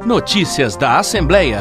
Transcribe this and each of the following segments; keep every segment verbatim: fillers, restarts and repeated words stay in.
Notícias da Assembleia.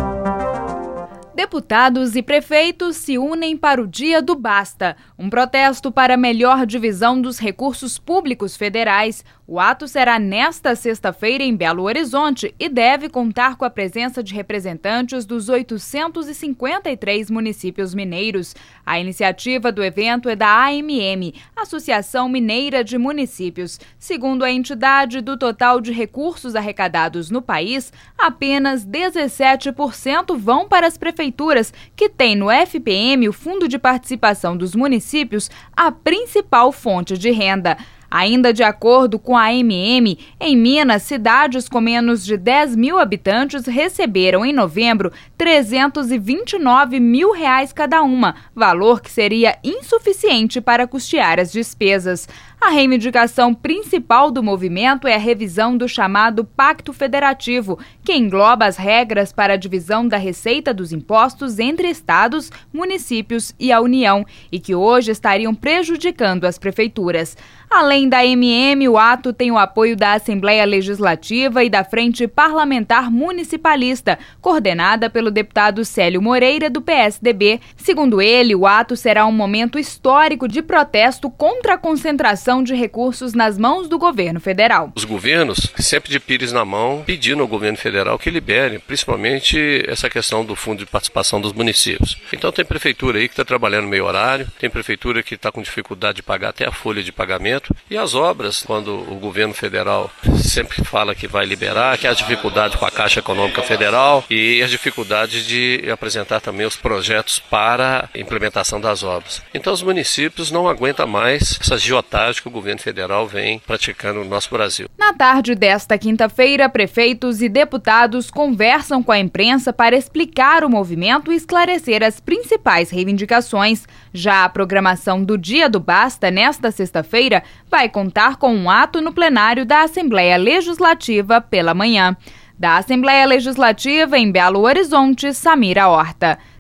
Deputados e prefeitos se unem para o Dia do Basta, um protesto para melhor divisão dos recursos públicos federais. O ato será nesta sexta-feira em Belo Horizonte e deve contar com a presença de representantes dos oitocentos e cinquenta e três municípios mineiros. A iniciativa do evento é da A M M, Associação Mineira de Municípios. Segundo a entidade, do total de recursos arrecadados no país, apenas dezessete por cento vão para as prefeituras, que têm no F P M, o Fundo de Participação dos Municípios, a principal fonte de renda. Ainda de acordo com a A M M, em Minas, cidades com menos de dez mil habitantes receberam em novembro trezentos e vinte e nove mil reais cada uma, valor que seria insuficiente para custear as despesas. A reivindicação principal do movimento é a revisão do chamado Pacto Federativo, que engloba as regras para a divisão da receita dos impostos entre estados, municípios e a União, e que hoje estariam prejudicando as prefeituras. Além da A M M, o ato tem o apoio da Assembleia Legislativa e da Frente Parlamentar Municipalista, coordenada pelo deputado Célio Moreira, do P S D B. Segundo ele, o ato será um momento histórico de protesto contra a concentração de recursos nas mãos do governo federal. Os governos, sempre de pires na mão, pedindo ao governo federal que libere, principalmente essa questão do fundo de participação dos municípios. Então tem prefeitura aí que está trabalhando meio horário, tem prefeitura que está com dificuldade de pagar até a folha de pagamento, e as obras, quando o governo federal sempre fala que vai liberar, que há dificuldade com a Caixa Econômica Federal e as dificuldades de apresentar também os projetos para a implementação das obras. Então os municípios não aguentam mais essa agiotagem que o governo federal vem praticando no nosso Brasil. Na tarde desta quinta-feira, prefeitos e deputados conversam com a imprensa para explicar o movimento e esclarecer as principais reivindicações. Já a programação do Dia do Basta, nesta sexta-feira, vai contar com um ato no plenário da Assembleia Legislativa pela manhã. Da Assembleia Legislativa em Belo Horizonte, Samira Horta.